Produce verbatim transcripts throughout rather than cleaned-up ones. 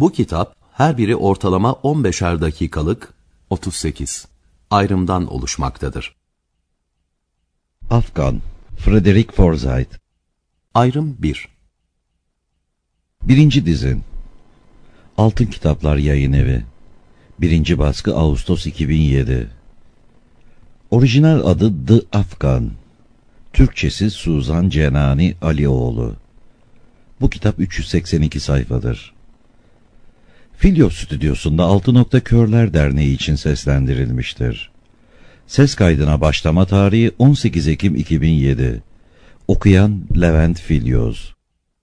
Bu kitap her biri ortalama on beşer dakikalık otuz sekiz ayrımdan oluşmaktadır. Afgan, Frederick Forsyth. Ayrım bir. Birinci dizin. Altın Kitaplar Yayınevi. Birinci baskı Ağustos iki bin yedi. Orijinal adı The Afgan. Türkçesi Suzan Cenani Alioğlu. Bu kitap üç yüz seksen iki sayfadır. Filyos Stüdyosu'nda Altı Nokta Körler Derneği için seslendirilmiştir. Ses kaydına başlama tarihi on sekiz Ekim iki bin yedi. Okuyan Levent Filyos.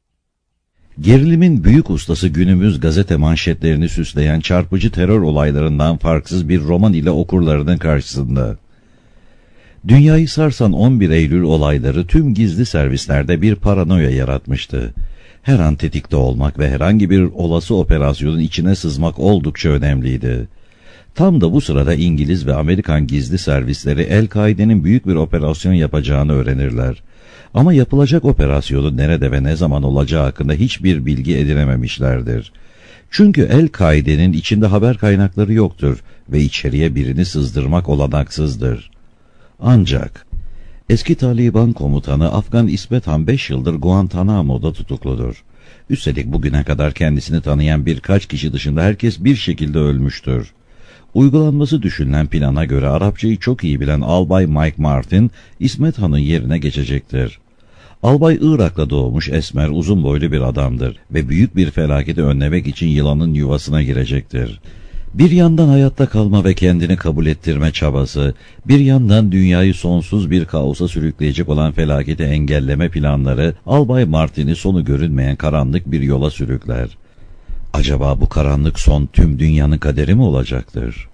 Gerilimin büyük ustası günümüz gazete manşetlerini süsleyen çarpıcı terör olaylarından farksız bir roman ile okurlarının karşısında. Dünyayı sarsan on bir Eylül olayları tüm gizli servislerde bir paranoya yaratmıştı. Her an tetikte olmak ve herhangi bir olası operasyonun içine sızmak oldukça önemliydi. Tam da bu sırada İngiliz ve Amerikan gizli servisleri El-Kaide'nin büyük bir operasyon yapacağını öğrenirler. Ama yapılacak operasyonun nerede ve ne zaman olacağı hakkında hiçbir bilgi edinememişlerdir. Çünkü El-Kaide'nin içinde haber kaynakları yoktur ve içeriye birini sızdırmak olanaksızdır. Ancak eski Taliban komutanı Afgan İsmet Han beş yıldır Guantanamo'da tutukludur. Üstelik bugüne kadar kendisini tanıyan birkaç kişi dışında herkes bir şekilde ölmüştür. Uygulanması düşünülen plana göre Arapçayı çok iyi bilen Albay Mike Martin, İsmet Han'ın yerine geçecektir. Albay Irak'ta doğmuş esmer uzun boylu bir adamdır ve büyük bir felaketi önlemek için yılanın yuvasına girecektir. Bir yandan hayatta kalma ve kendini kabul ettirme çabası, bir yandan dünyayı sonsuz bir kaosa sürükleyecek olan felaketi engelleme planları, Albay Martin'i sonu görünmeyen karanlık bir yola sürükler. Acaba bu karanlık son tüm dünyanın kaderi mi olacaktır?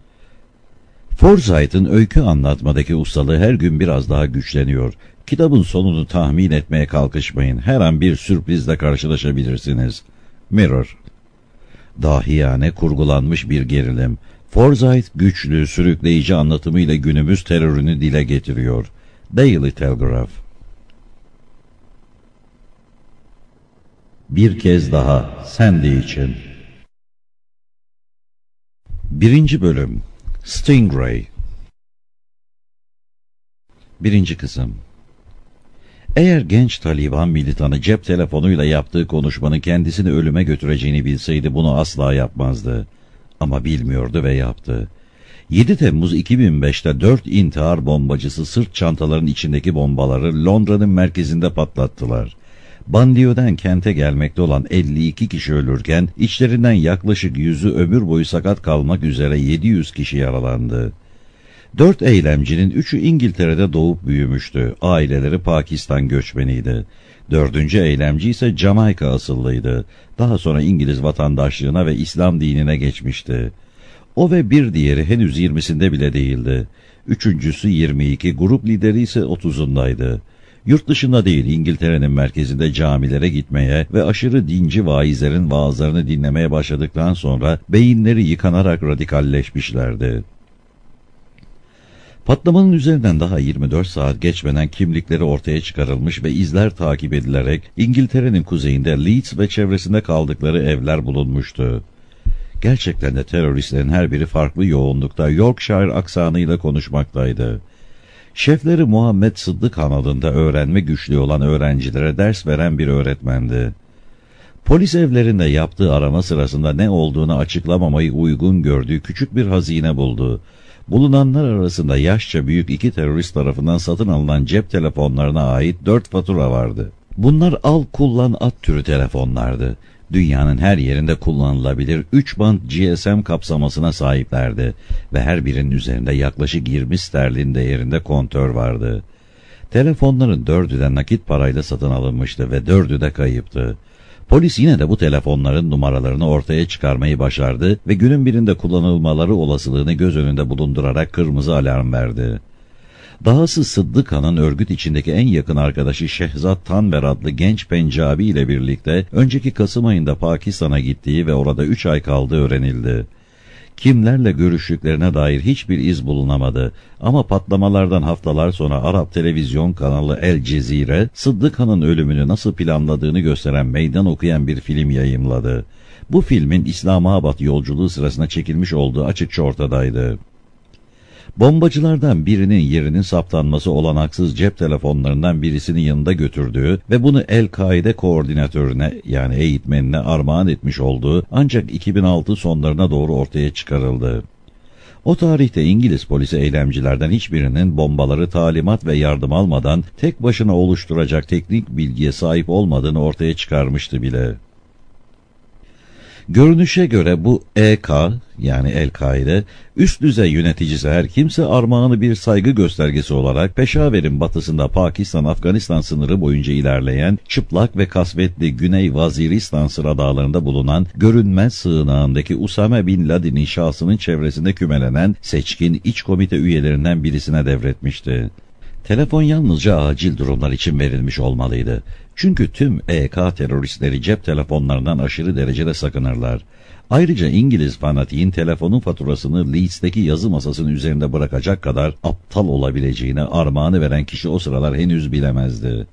Forsyth'ın öykü anlatmadaki ustalığı her gün biraz daha güçleniyor. Kitabın sonunu tahmin etmeye kalkışmayın. Her an bir sürprizle karşılaşabilirsiniz. Mirror. Dahiyane kurgulanmış bir gerilim. Forsyth güçlü, sürükleyici anlatımıyla günümüz terörünü dile getiriyor. Daily Telegraph. Bir kez daha Sandy için. Birinci bölüm. Stingray. Birinci kısım. Eğer genç Taliban militanı cep telefonuyla yaptığı konuşmanın kendisini ölüme götüreceğini bilseydi bunu asla yapmazdı. Ama bilmiyordu ve yaptı. yedi Temmuz iki bin beşte dört intihar bombacısı sırt çantaların içindeki bombaları Londra'nın merkezinde patlattılar. Banliyöden kente gelmekte olan elli iki kişi ölürken içlerinden yaklaşık yüzü ömür boyu sakat kalmak üzere yedi yüz kişi yaralandı. Dört eylemcinin üçü İngiltere'de doğup büyümüştü. Aileleri Pakistan göçmeniydi. Dördüncü eylemci ise Jamaika asıllıydı. Daha sonra İngiliz vatandaşlığına ve İslam dinine geçmişti. O ve bir diğeri henüz yirmisinde bile değildi. Üçüncüsü yirmi iki, grup lideri ise otuzundaydı. Yurt dışında değil İngiltere'nin merkezinde camilere gitmeye ve aşırı dinci vaizlerin vaazlarını dinlemeye başladıktan sonra beyinleri yıkanarak radikalleşmişlerdi. Patlamanın üzerinden daha yirmi dört saat geçmeden kimlikleri ortaya çıkarılmış ve izler takip edilerek İngiltere'nin kuzeyinde Leeds ve çevresinde kaldıkları evler bulunmuştu. Gerçekten de teröristlerin her biri farklı yoğunlukta Yorkshire aksanıyla konuşmaktaydı. Şefleri Muhammed Sıddık Han adında öğrenme güçlüğü olan öğrencilere ders veren bir öğretmendi. Polis evlerinde yaptığı arama sırasında ne olduğunu açıklamamayı uygun gördüğü küçük bir hazine buldu. Bulunanlar arasında yaşça büyük iki terörist tarafından satın alınan cep telefonlarına ait dört fatura vardı. Bunlar al kullan at türü telefonlardı. Dünyanın her yerinde kullanılabilir üç band G S M kapsamasına sahiplerdi ve her birinin üzerinde yaklaşık yirmi sterlin değerinde kontör vardı. Telefonların dördü de nakit parayla satın alınmıştı ve dördü de kayıptı. Polis yine de bu telefonların numaralarını ortaya çıkarmayı başardı ve günün birinde kullanılmaları olasılığını göz önünde bulundurarak kırmızı alarm verdi. Dahası Sıddık Han'ın örgüt içindeki en yakın arkadaşı Şehzat Tanver adlı genç Pencabi ile birlikte önceki Kasım ayında Pakistan'a gittiği ve orada üç ay kaldığı öğrenildi. Kimlerle görüştüklerine dair hiçbir iz bulunamadı ama patlamalardan haftalar sonra Arap televizyon kanalı El Cezire, Sıddık Han'ın ölümünü nasıl planladığını gösteren meydan okuyan bir film yayımladı. bu filmin İslamabad yolculuğu sırasında çekilmiş olduğu açıkça ortadaydı. Bombacılardan birinin yerinin saptanması olanaksız cep telefonlarından birisini yanında götürdüğü ve bunu El-Kaide koordinatörüne yani eğitmenine armağan etmiş olduğu ancak iki bin altı sonlarına doğru ortaya çıkarıldı. O tarihte İngiliz polisi eylemcilerden hiçbirinin bombaları talimat ve yardım almadan tek başına oluşturacak teknik bilgiye sahip olmadığını ortaya çıkarmıştı bile. Görünüşe göre bu E K yani El-Kaide üst düzey yöneticisi her kimse armağanı bir saygı göstergesi olarak Peşaver'in batısında Pakistan-Afganistan sınırı boyunca ilerleyen çıplak ve kasvetli Güney Vaziristan sıra dağlarında bulunan görünmez sığınağındaki Usame Bin Laden'in şahsının çevresinde kümelenen seçkin iç komite üyelerinden birisine devretmişti. Telefon yalnızca acil durumlar için verilmiş olmalıydı. Çünkü tüm E K teröristleri cep telefonlarından aşırı derecede sakınırlar. Ayrıca İngiliz fanatiğin telefonun faturasını Leeds'teki yazı masasının üzerinde bırakacak kadar aptal olabileceğini armağanı veren kişi o sıralar henüz bilemezdi.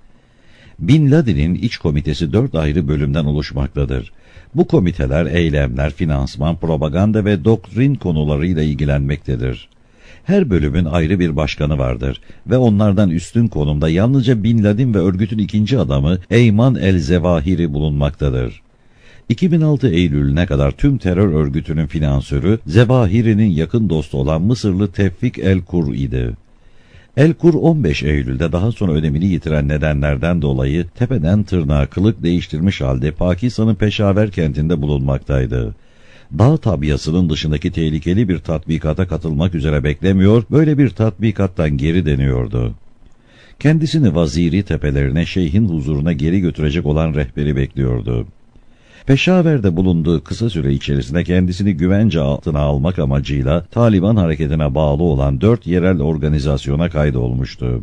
Bin Laden'in iç komitesi dört ayrı bölümden oluşmaktadır. Bu komiteler eylemler, finansman, propaganda ve doktrin konularıyla ilgilenmektedir. Her bölümün ayrı bir başkanı vardır ve onlardan üstün konumda yalnızca Bin Laden ve örgütün ikinci adamı Eyman el-Zevahiri bulunmaktadır. iki bin altı Eylül'üne kadar tüm terör örgütünün finansörü Zevahiri'nin yakın dostu olan Mısırlı Tevfik el-Kur idi. El-Kur on beş Eylül'de daha sonra önemini yitiren nedenlerden dolayı tepeden tırnağa kılık değiştirmiş halde Pakistan'ın Peşaver kentinde bulunmaktaydı. Dağ tabiasının dışındaki tehlikeli bir tatbikata katılmak üzere beklemiyor, böyle bir tatbikattan geri dönüyordu. Kendisini Vaziri tepelerine, şeyhin huzuruna geri götürecek olan rehberi bekliyordu. Peşaver'de bulunduğu kısa süre içerisinde kendisini güvence altına almak amacıyla Taliban hareketine bağlı olan dört yerel organizasyona kaydolmuştu.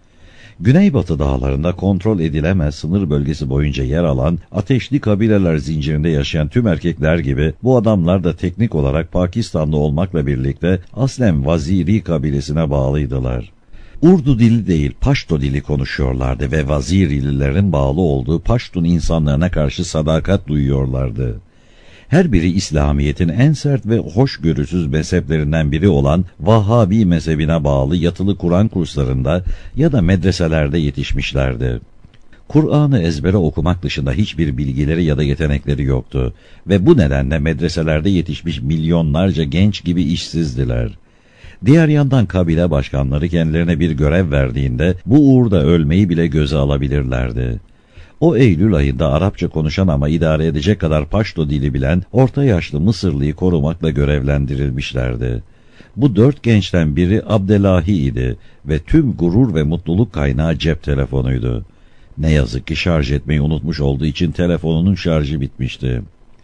Güneybatı dağlarında kontrol edilemez sınır bölgesi boyunca yer alan ateşli kabileler zincirinde yaşayan tüm erkekler gibi bu adamlar da teknik olarak Pakistanlı olmakla birlikte aslen Vaziri kabilesine bağlıydılar. Urdu dili değil Paşto dili konuşuyorlardı ve Vazirililerin bağlı olduğu Paştun insanlarına karşı sadakat duyuyorlardı. Her biri İslamiyet'in en sert ve hoşgörüsüz mezheplerinden biri olan Vahhabi mezhebine bağlı yatılı Kur'an kurslarında ya da medreselerde yetişmişlerdi. Kur'an'ı ezbere okumak dışında hiçbir bilgileri ya da yetenekleri yoktu ve bu nedenle medreselerde yetişmiş milyonlarca genç gibi işsizdiler. Diğer yandan kabile başkanları kendilerine bir görev verdiğinde bu uğurda ölmeyi bile göze alabilirlerdi. O Eylül ayında Arapça konuşan ama idare edecek kadar Paşto dili bilen orta yaşlı Mısırlıyı korumakla görevlendirilmişlerdi. Bu dört gençten biri Abdelahi idi ve tüm gurur ve mutluluk kaynağı cep telefonuydu. Ne yazık ki şarj etmeyi unutmuş olduğu için telefonunun şarjı bitmişti.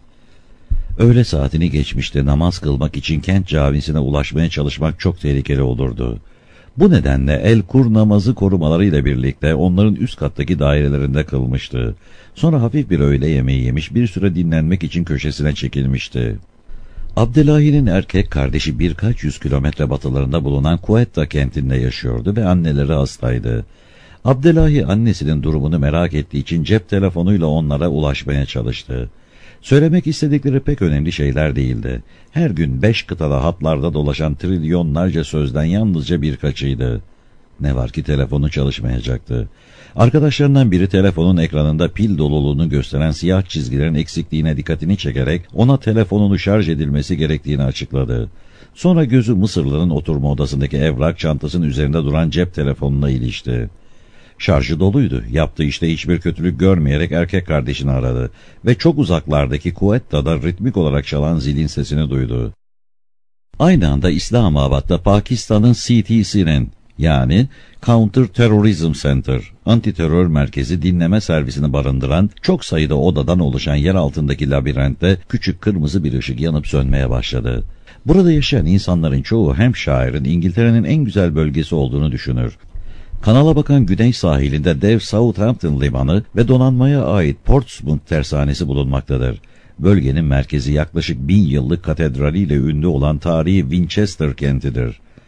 Öğle saatini geçmişti, namaz kılmak için kent camisine ulaşmaya çalışmak çok tehlikeli olurdu. Bu nedenle El-Kur namazı korumalarıyla birlikte onların üst kattaki dairelerinde kılmıştı. Sonra hafif bir öğle yemeği yemiş, bir süre dinlenmek için köşesine çekilmişti. Abdelahi'nin erkek kardeşi birkaç yüz kilometre batılarında bulunan Quetta kentinde yaşıyordu ve anneleri hastaydı. Abdelahi annesinin durumunu merak ettiği için cep telefonuyla onlara ulaşmaya çalıştı. Söylemek istedikleri pek önemli şeyler değildi. Her gün beş kıtada hatlarda dolaşan trilyonlarca sözden yalnızca birkaçıydı. Ne var ki telefonu çalışmayacaktı. Arkadaşlarından biri telefonun ekranında pil doluluğunu gösteren siyah çizgilerin eksikliğine dikkatini çekerek ona telefonunu şarj edilmesi gerektiğini açıkladı. Sonra gözü Mısırlı'nın oturma odasındaki evrak çantasının üzerinde duran cep telefonuna ilişti. Şarjı doluydu. Yaptığı işte hiçbir kötülük görmeyerek erkek kardeşini aradı ve çok uzaklardaki Quetta'da ritmik olarak çalan zilin sesini duydu. Aynı anda İslamabad'da Pakistan'ın C T C'nin yani Counter Terrorism Center, antiterör merkezi dinleme servisini barındıran çok sayıda odadan oluşan yer altındaki labirentte küçük kırmızı bir ışık yanıp sönmeye başladı. Burada yaşayan insanların çoğu Hampshire'ın İngiltere'nin en güzel bölgesi olduğunu düşünür. Kanala bakan güney sahilinde dev Southampton limanı ve donanmaya ait Portsmouth tersanesi bulunmaktadır. Bölgenin merkezi yaklaşık bin yıllık katedraliyle ünlü olan tarihi Winchester kentidir.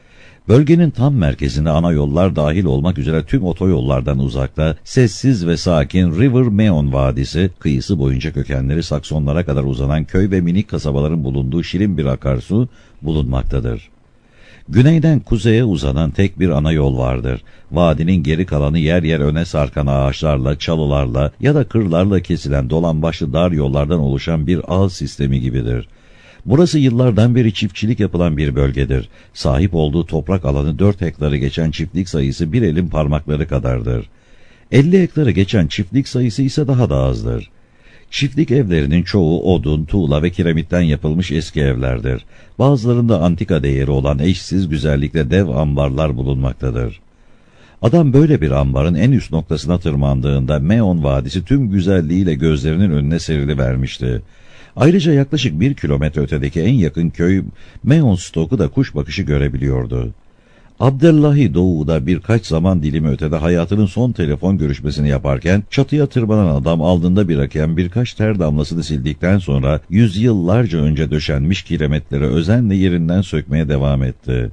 Bölgenin tam merkezinde ana yollar dahil olmak üzere tüm otoyollardan uzakta, sessiz ve sakin River Meon Vadisi, kıyısı boyunca kökenleri Saksonlara kadar uzanan köy ve minik kasabaların bulunduğu şirin bir akarsu bulunmaktadır. Güneyden kuzeye uzanan tek bir ana yol vardır. Vadinin geri kalanı yer yer öne sarkan ağaçlarla, çalılarla ya da kırlarla kesilen dolambaçlı dar yollardan oluşan bir ağ sistemi gibidir. Burası yıllardan beri çiftçilik yapılan bir bölgedir. Sahip olduğu toprak alanı dört hektarı geçen çiftlik sayısı bir elin parmakları kadardır. elli hektarı geçen çiftlik sayısı ise daha da azdır. Çiftlik evlerinin çoğu odun, tuğla ve kiremitten yapılmış eski evlerdir. Bazılarında antika değeri olan eşsiz güzellikte dev ambarlar bulunmaktadır. Adam böyle bir ambarın en üst noktasına tırmandığında Meon Vadisi tüm güzelliğiyle gözlerinin önüne serilivermişti. Ayrıca yaklaşık bir kilometre ötedeki en yakın köy Meonstok'u da kuş bakışı görebiliyordu. Abdullahi Doğu'da birkaç zaman dilimi ötede hayatının son telefon görüşmesini yaparken çatıya tırmanan adam aldığında bırakan birkaç ter damlasını sildikten sonra yüzyıllarca önce döşenmiş kiremitleri özenle yerinden sökmeye devam etti.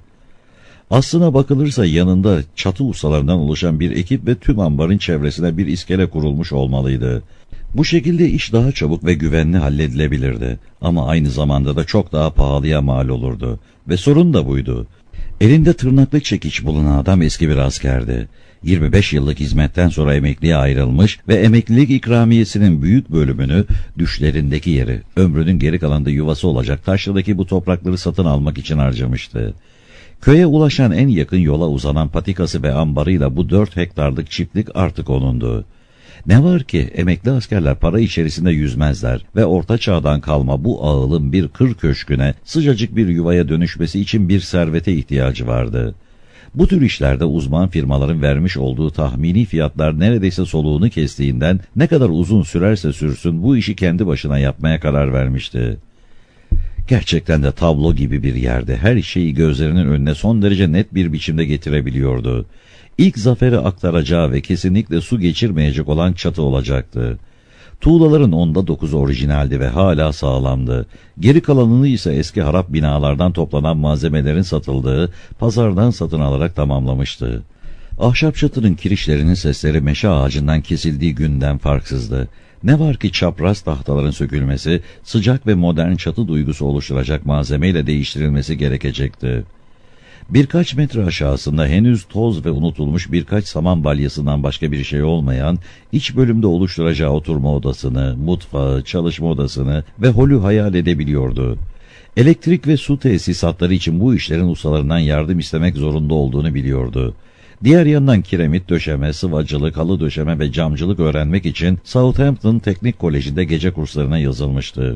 Aslına bakılırsa yanında çatı ustalarından oluşan bir ekip ve tüm ambarın çevresine bir iskele kurulmuş olmalıydı. Bu şekilde iş daha çabuk ve güvenli halledilebilirdi ama aynı zamanda da çok daha pahalıya mal olurdu ve sorun da buydu. Elinde tırnaklı çekiç bulunan adam eski bir askerdi. yirmi beş yıllık hizmetten sonra emekliye ayrılmış ve emeklilik ikramiyesinin büyük bölümünü düşlerindeki yeri, ömrünün geri kalanında yuvası olacak taşradaki bu toprakları satın almak için harcamıştı. Köye ulaşan en yakın yola uzanan patikası ve ambarıyla bu dört hektarlık çiftlik artık onundu. Ne var ki emekli askerler para içerisinde yüzmezler ve orta çağdan kalma bu ağılın bir kır köşküne, sıcacık bir yuvaya dönüşmesi için bir servete ihtiyacı vardı. Bu tür işlerde uzman firmaların vermiş olduğu tahmini fiyatlar neredeyse soluğunu kestiğinden ne kadar uzun sürerse sürsün bu işi kendi başına yapmaya karar vermişti. Gerçekten de tablo gibi bir yerde her şeyi gözlerinin önüne son derece net bir biçimde getirebiliyordu. İlk zaferi aktaracağı ve kesinlikle su geçirmeyecek olan çatı olacaktı. Tuğlaların onda dokuzu orijinaldi ve hala sağlamdı. Geri kalanını ise eski harap binalardan toplanan malzemelerin satıldığı pazardan satın alarak tamamlamıştı. Ahşap çatının kirişlerinin sesleri meşe ağacından kesildiği günden farksızdı. Ne var ki çapraz tahtaların sökülmesi, sıcak ve modern çatı duygusu oluşturacak malzemeyle değiştirilmesi gerekecekti. Birkaç metre aşağısında henüz toz ve unutulmuş birkaç saman balyasından başka bir şey olmayan, iç bölümde oluşturacağı oturma odasını, mutfağı, çalışma odasını ve holü hayal edebiliyordu. Elektrik ve su tesisatları için bu işlerin ustalarından yardım istemek zorunda olduğunu biliyordu. Diğer yandan kiremit döşeme, sıvacılık, halı döşeme ve camcılık öğrenmek için Southampton Teknik Koleji'nde gece kurslarına yazılmıştı.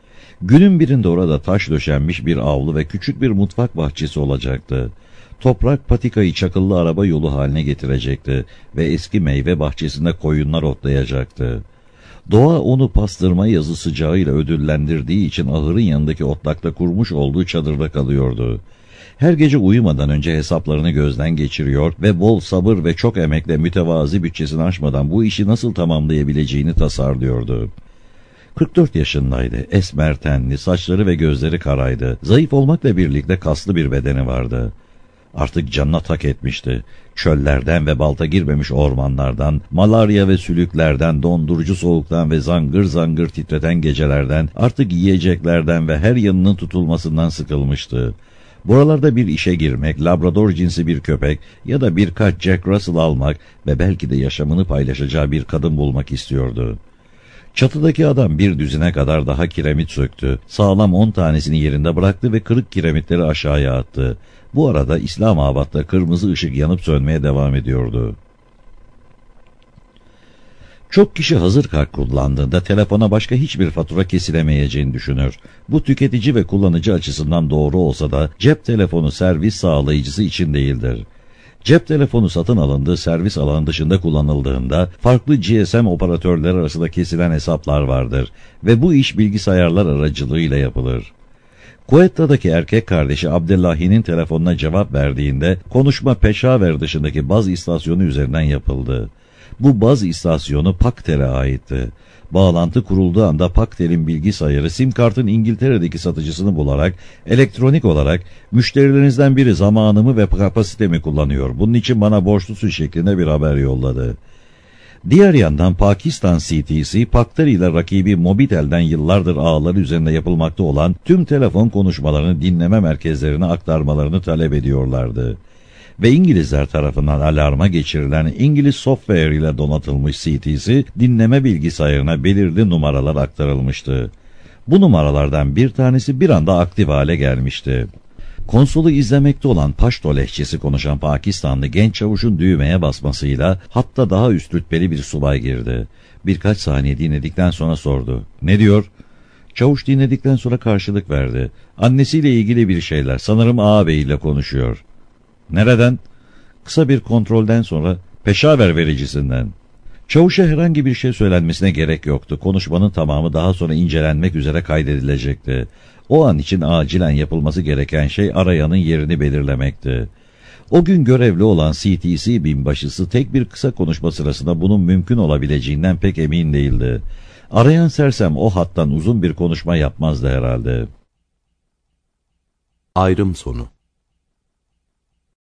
Günün birinde orada taş döşenmiş bir avlu ve küçük bir mutfak bahçesi olacaktı. Toprak patikayı çakıllı araba yolu haline getirecekti ve eski meyve bahçesinde koyunlar otlayacaktı. Doğa onu pastırma yazı sıcağıyla ödüllendirdiği için ahırın yanındaki otlakta kurmuş olduğu çadırda kalıyordu. Her gece uyumadan önce hesaplarını gözden geçiriyor ve bol sabır ve çok emekle mütevazi bütçesini aşmadan bu işi nasıl tamamlayabileceğini tasarlıyordu. kırk dört yaşındaydı, esmer tenli, saçları ve gözleri karaydı, zayıf olmakla birlikte kaslı bir bedeni vardı. Artık canına tak etmişti. Çöllerden ve balta girmemiş ormanlardan, malarya ve sülüklerden, dondurucu soğuktan ve zangır zangır titreten gecelerden, artık yiyeceklerden ve her yanının tutulmasından sıkılmıştı. Buralarda bir işe girmek, Labrador cinsi bir köpek ya da birkaç Jack Russell almak ve belki de yaşamını paylaşacağı bir kadın bulmak istiyordu. Çatıdaki adam bir düzine kadar daha kiremit söktü. Sağlam on tanesini yerinde bıraktı ve kırık kiremitleri aşağıya attı. Bu arada İslamabad'da kırmızı ışık yanıp sönmeye devam ediyordu. Çok kişi hazır kart kullandığında telefona başka hiçbir fatura kesilemeyeceğini düşünür. Bu tüketici ve kullanıcı açısından doğru olsa da cep telefonu servis sağlayıcısı için değildir. Cep telefonu satın alındığı servis alanı dışında kullanıldığında farklı G S M operatörleri arasında kesilen hesaplar vardır ve bu iş bilgisayarlar aracılığıyla yapılır. Quetta'daki erkek kardeşi Abdullahi'nin telefonuna cevap verdiğinde konuşma Peşaver dışındaki baz istasyonu üzerinden yapıldı. Bu baz istasyonu Paktel'e aitti. Bağlantı kurulduğu anda Paktel'in bilgisayarı sim kartın İngiltere'deki satıcısını bularak elektronik olarak müşterilerinizden biri zamanımı ve kapasitemi kullanıyor, bunun için bana borçlusun şeklinde bir haber yolladı. Diğer yandan Pakistan C T C, Paktel ile rakibi Mobitel'den yıllardır ağları üzerinde yapılmakta olan tüm telefon konuşmalarını dinleme merkezlerine aktarmalarını talep ediyorlardı. Ve İngilizler tarafından alarma geçirilen İngiliz software ile donatılmış C T C, dinleme bilgisayarına belirli numaralar aktarılmıştı. Bu numaralardan bir tanesi bir anda aktif hale gelmişti. Konsolu izlemekte olan Paşto lehçesi konuşan Pakistanlı genç çavuşun düğmeye basmasıyla hatta daha üst rütbeli bir subay girdi. Birkaç saniye dinledikten sonra sordu. "Ne diyor?" Çavuş dinledikten sonra karşılık verdi. "Annesiyle ilgili bir şeyler, sanırım ağabey ile konuşuyor." "Nereden?" Kısa bir kontrolden sonra "Peşaver vericisinden." Çavuşa herhangi bir şey söylenmesine gerek yoktu. Konuşmanın tamamı daha sonra incelenmek üzere kaydedilecekti. O an için acilen yapılması gereken şey arayanın yerini belirlemekti. O gün görevli olan C T C binbaşısı tek bir kısa konuşma sırasında bunun mümkün olabileceğinden pek emin değildi. Arayan sersem o hattan uzun bir konuşma yapmazdı herhalde. Ayrım sonu.